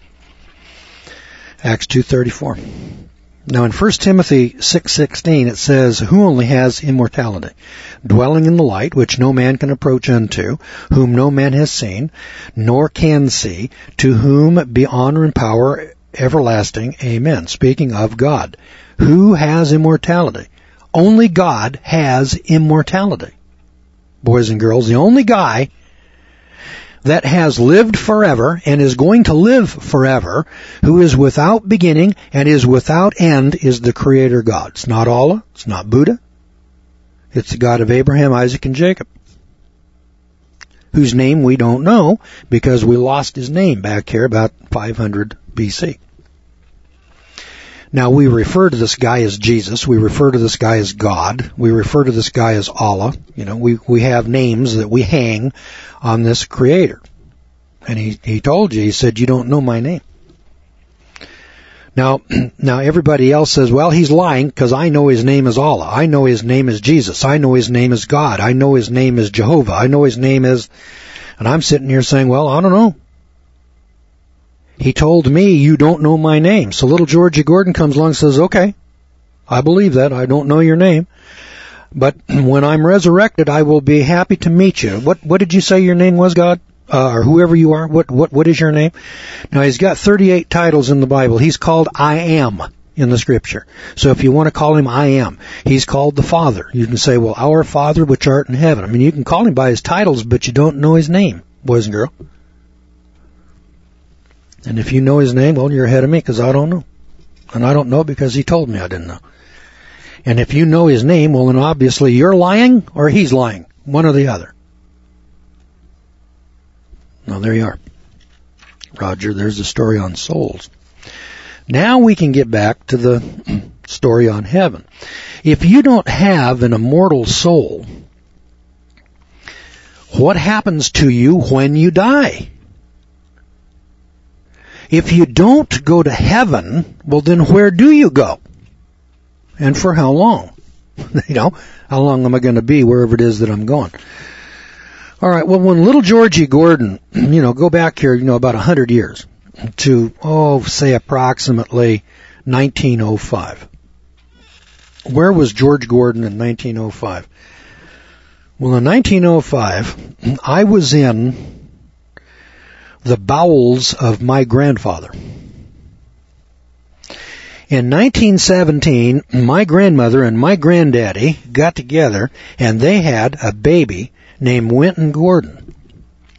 Acts two thirty-four. Now in First Timothy six sixteen it says, who only has immortality, dwelling in the light, which no man can approach unto, whom no man has seen, nor can see, to whom be honor and power everlasting. Amen. Speaking of God. Who has immortality? Only God has immortality. Boys and girls, the only guy that has lived forever and is going to live forever, who is without beginning and is without end, is the Creator God. It's not Allah. It's not Buddha. It's the God of Abraham, Isaac, and Jacob, whose name we don't know because we lost his name back here about five hundred B C. Now, we refer to this guy as Jesus. We refer to this guy as God. We refer to this guy as Allah. You know, we, we have names that we hang on this Creator. And he, he told you, he said, you don't know my name. Now, now everybody else says, well, he's lying because I know his name is Allah. I know his name is Jesus. I know his name is God. I know his name is Jehovah. I know his name is... And I'm sitting here saying, well, I don't know. He told me, you don't know my name. So little Georgie Gordon comes along and says, okay, I believe that. I don't know your name. But when I'm resurrected, I will be happy to meet you. What what did you say your name was, God? Uh, or whoever you are? What, what, what is your name? Now, he's got thirty-eight titles in the Bible. He's called I Am in the Scripture. So if you want to call him I Am, he's called the Father. You can say, well, our Father which art in heaven. I mean, you can call him by his titles, but you don't know his name, boys and girls. And if you know his name, well, you're ahead of me because I don't know. And I don't know because he told me I didn't know. And if you know his name, well, then obviously you're lying or he's lying. One or the other. Now, there you are. Roger, there's the story on souls. Now we can get back to the story on heaven. If you don't have an immortal soul, what happens to you when you die? If you don't go to heaven, well, then where do you go? And for how long? You know, how long am I going to be wherever it is that I'm going? All right, well, when little Georgie Gordon, you know, go back here, you know, about a hundred years to, oh, say approximately nineteen oh five. Where was George Gordon in nineteen oh five? Well, in nineteen oh five, I was in the bowels of my grandfather. In nineteen seventeen, my grandmother and my granddaddy got together and they had a baby named Winton Gordon.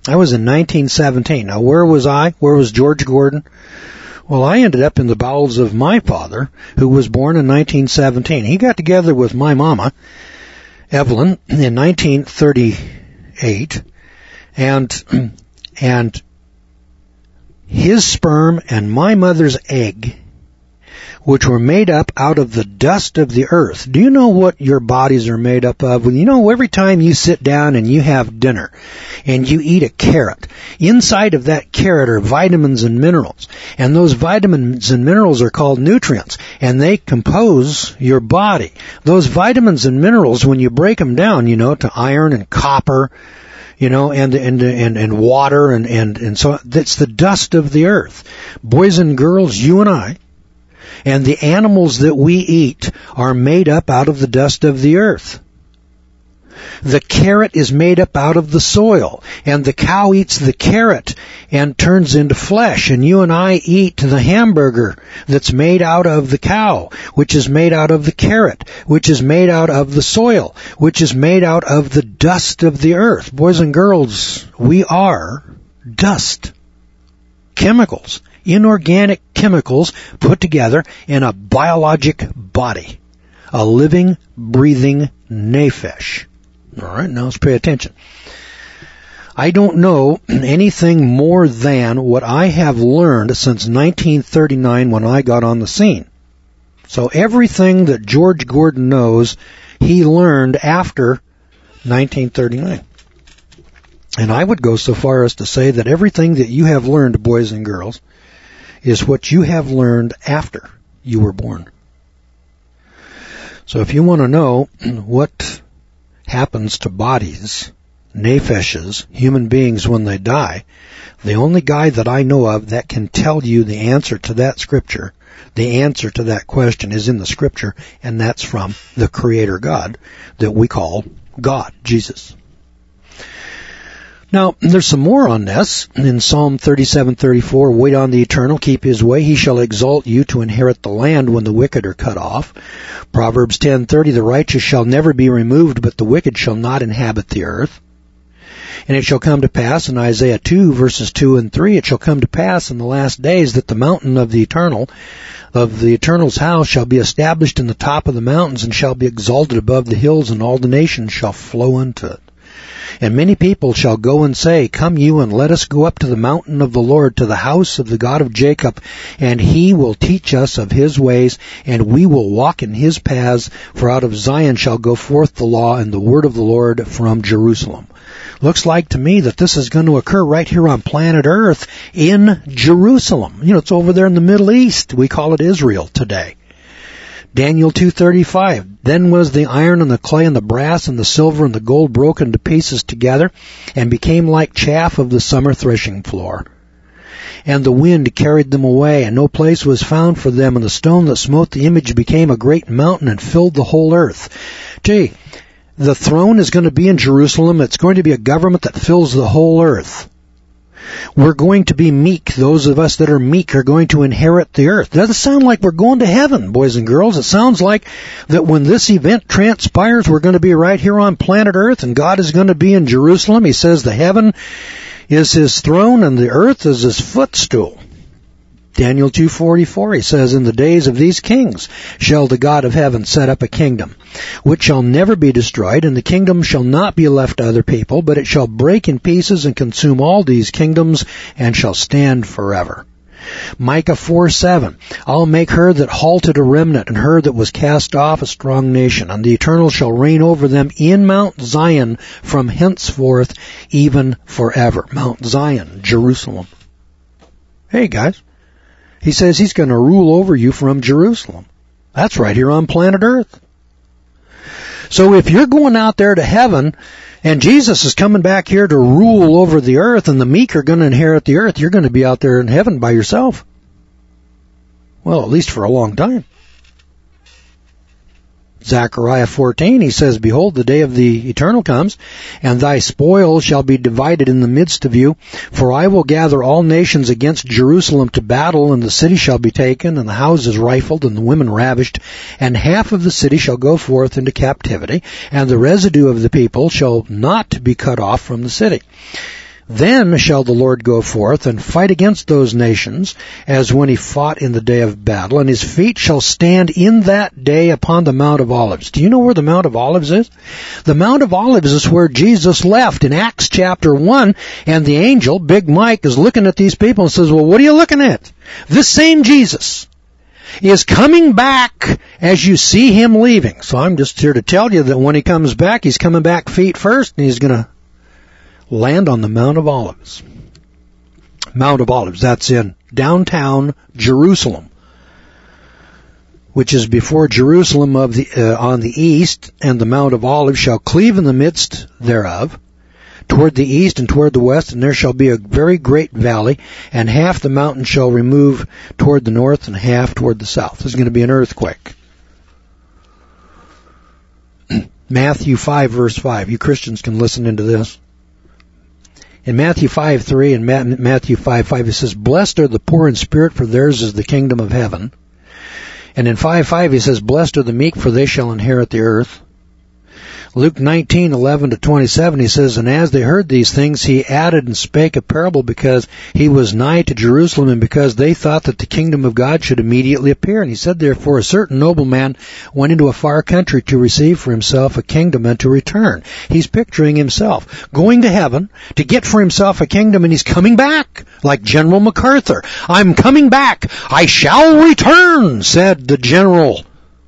I was in nineteen seventeen. Now, where was I? Where was George Gordon? Well, I ended up in the bowels of my father, who was born in nineteen seventeen. He got together with my mama, Evelyn, in nineteen thirty-eight, and and his sperm and my mother's egg, which were made up out of the dust of the earth. Do you know what your bodies are made up of? Well, you know, every time you sit down and you have dinner and you eat a carrot, inside of that carrot are vitamins and minerals. And those vitamins and minerals are called nutrients, and they compose your body. Those vitamins and minerals, when you break them down, you know, to iron and copper, you know, and and and, and water, and, and, and so that's the dust of the earth. Boys and girls, you and I, and the animals that we eat are made up out of the dust of the earth. The carrot is made up out of the soil, and the cow eats the carrot and turns into flesh, and you and I eat the hamburger that's made out of the cow, which is made out of the carrot, which is made out of the soil, which is made out of the dust of the earth. Boys and girls, we are dust. Chemicals. Inorganic chemicals put together in a biologic body. A living, breathing nephesh. All right, now let's pay attention. I don't know anything more than what I have learned since nineteen thirty-nine when I got on the scene. So everything that George Gordon knows, he learned after nineteen thirty-nine. And I would go so far as to say that everything that you have learned, boys and girls, is what you have learned after you were born. So if you want to know what happens to bodies, nepheshes, human beings when they die, the only guy that I know of that can tell you the answer to that scripture, the answer to that question is in the scripture, and that's from the Creator God that we call God, Jesus. Now, there's some more on this. In Psalm thirty-seven thirty-four, wait on the Eternal, keep His way. He shall exalt you to inherit the land when the wicked are cut off. Proverbs ten thirty, the righteous shall never be removed, but the wicked shall not inhabit the earth. And it shall come to pass in Isaiah two, verses two and three, it shall come to pass in the last days that the mountain of the Eternal, of the Eternal's house, shall be established in the top of the mountains, and shall be exalted above the hills, and all the nations shall flow unto it. And many people shall go and say, come you and let us go up to the mountain of the Lord, to the house of the God of Jacob, and He will teach us of His ways, and we will walk in His paths, for out of Zion shall go forth the law and the word of the Lord from Jerusalem. Looks like to me that this is going to occur right here on planet Earth in Jerusalem. You know, it's over there in the Middle East. We call it Israel today. Daniel two thirty-five, then was the iron and the clay and the brass and the silver and the gold broken to pieces together, and became like chaff of the summer threshing floor. And the wind carried them away, and no place was found for them, and the stone that smote the image became a great mountain and filled the whole earth. Gee, the throne is going to be in Jerusalem. It's going to be a government that fills the whole earth. We're going to be meek. Those of us that are meek are going to inherit the earth. Doesn't sound like we're going to heaven, boys and girls. It sounds like that when this event transpires, we're going to be right here on planet Earth, and God is going to be in Jerusalem. He says the heaven is His throne and the earth is His footstool. Daniel two forty-four, he says, in the days of these kings shall the God of heaven set up a kingdom, which shall never be destroyed, and the kingdom shall not be left to other people, but it shall break in pieces and consume all these kingdoms, and shall stand forever. Micah four seven, I'll make her that halted a remnant, and her that was cast off a strong nation, and the Eternal shall reign over them in Mount Zion from henceforth even forever. Mount Zion, Jerusalem. Hey guys. He says He's going to rule over you from Jerusalem. That's right here on planet Earth. So if you're going out there to heaven, and Jesus is coming back here to rule over the earth, and the meek are going to inherit the earth, you're going to be out there in heaven by yourself. Well, at least for a long time. Zechariah fourteen, he says, behold, the day of the Eternal comes, and thy spoil shall be divided in the midst of you. For I will gather all nations against Jerusalem to battle, and the city shall be taken, and the houses rifled, and the women ravished. And half of the city shall go forth into captivity, and the residue of the people shall not be cut off from the city. Then shall the Lord go forth and fight against those nations, as when he fought in the day of battle, and his feet shall stand in that day upon the Mount of Olives. Do you know where the Mount of Olives is? The Mount of Olives is where Jesus left in Acts chapter one, and the angel, Big Mike, is looking at these people and says, well, what are you looking at? This same Jesus is coming back as you see him leaving. So I'm just here to tell you that when he comes back, he's coming back feet first, and he's going to land on the Mount of Olives. Mount of Olives, that's in downtown Jerusalem, which is before Jerusalem of the uh, on the east, and the Mount of Olives shall cleave in the midst thereof, toward the east and toward the west, and there shall be a very great valley, and half the mountain shall remove toward the north, and half toward the south. There's going to be an earthquake. Matthew five, verse five. You Christians can listen into this. In Matthew five three and Matthew five five, it says, blessed are the poor in spirit, for theirs is the kingdom of heaven. And in five five, he says, blessed are the meek, for they shall inherit the earth. Luke nineteen eleven to twenty-seven, he says, and as they heard these things, he added and spake a parable, because he was nigh to Jerusalem, and because they thought that the kingdom of God should immediately appear. And he said, therefore, a certain nobleman went into a far country to receive for himself a kingdom and to return. He's picturing himself going to heaven to get for himself a kingdom, and he's coming back, like General MacArthur. I'm coming back. I shall return, said the general.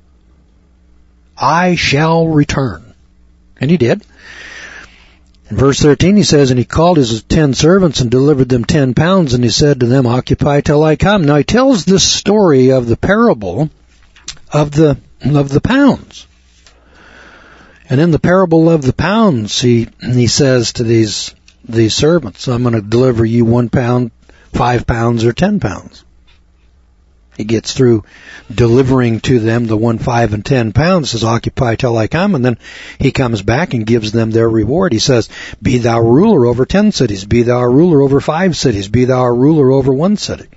I shall return. And he did. In verse thirteen, he says, and he called his ten servants and delivered them ten pounds, and he said to them, occupy till I come. Now he tells this story of the parable of the of the pounds. And in the parable of the pounds, he he says to these these servants, I'm going to deliver you one pound, five pounds, or ten pounds. He gets through delivering to them the one, five, and ten pounds, says, occupy till I come, and then he comes back and gives them their reward. He says, be thou a ruler over ten cities, be thou a ruler over five cities, be thou a ruler over one city.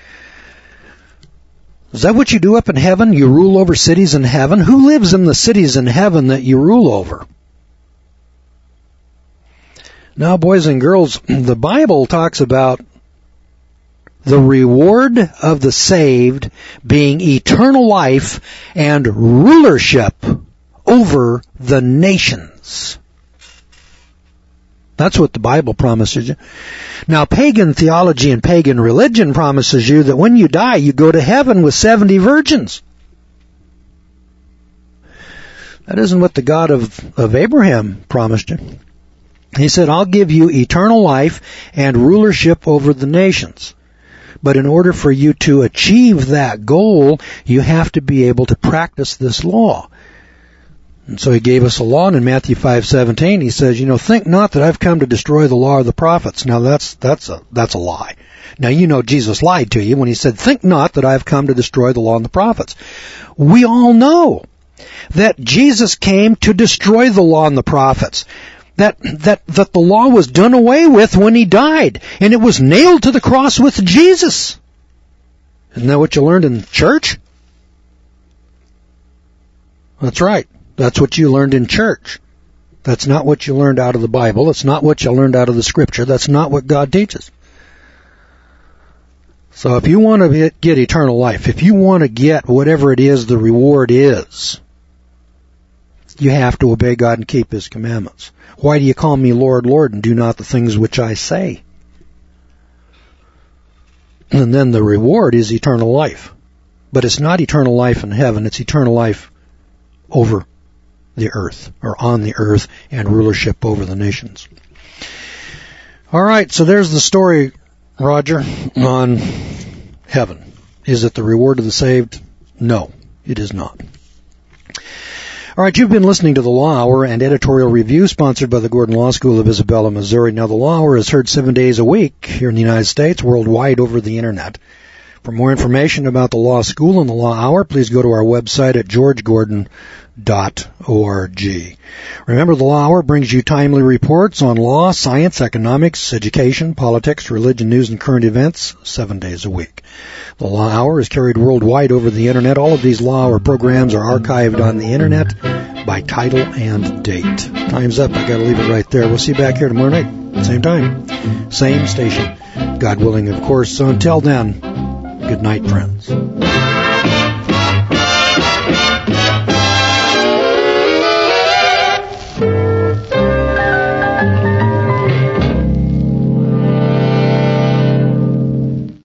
Is that what you do up in heaven? You rule over cities in heaven? Who lives in the cities in heaven that you rule over? Now, boys and girls, the Bible talks about the reward of the saved being eternal life and rulership over the nations. That's what the Bible promises you. Now, pagan theology and pagan religion promises you that when you die, you go to heaven with seventy virgins. That isn't what the God of, of Abraham promised you. He said, I'll give you eternal life and rulership over the nations. But in order for you to achieve that goal, you have to be able to practice this law. And so he gave us a law, and in Matthew five seventeen, he says, you know, think not that I've come to destroy the law of the prophets. Now that's, that's a, that's a lie. Now you know Jesus lied to you when he said, think not that I've come to destroy the law and the prophets. We all know that Jesus came to destroy the law and the prophets. That, that, that the law was done away with when he died, and it was nailed to the cross with Jesus. Isn't that what you learned in church? That's right. That's what you learned in church. That's not what you learned out of the Bible. It's not what you learned out of the Scripture. That's not what God teaches. So if you want to get eternal life, if you want to get whatever it is the reward is, you have to obey God and keep His commandments. Why do you call me Lord, Lord, and do not the things which I say? And then the reward is eternal life. But it's not eternal life in heaven. It's eternal life over the earth, or on the earth, and rulership over the nations. All right, so there's the story, Roger, on heaven. Is it the reward of the saved? No, it is not. All right, you've been listening to the Law Hour and editorial review sponsored by the Gordon Law School of Isabella, Missouri. Now, the Law Hour is heard seven days a week here in the United States, worldwide over the Internet. For more information about the Law School and the Law Hour, please go to our website at george gordon dot org. Remember, the Law Hour brings you timely reports on law, science, economics, education, politics, religion, news, and current events seven days a week. The Law Hour is carried worldwide over the Internet. All of these Law Hour programs are archived on the Internet by title and date. Time's up. I got to leave it right there. We'll see you back here tomorrow night. same time, same station. God willing, of course. So until then, good night, friends.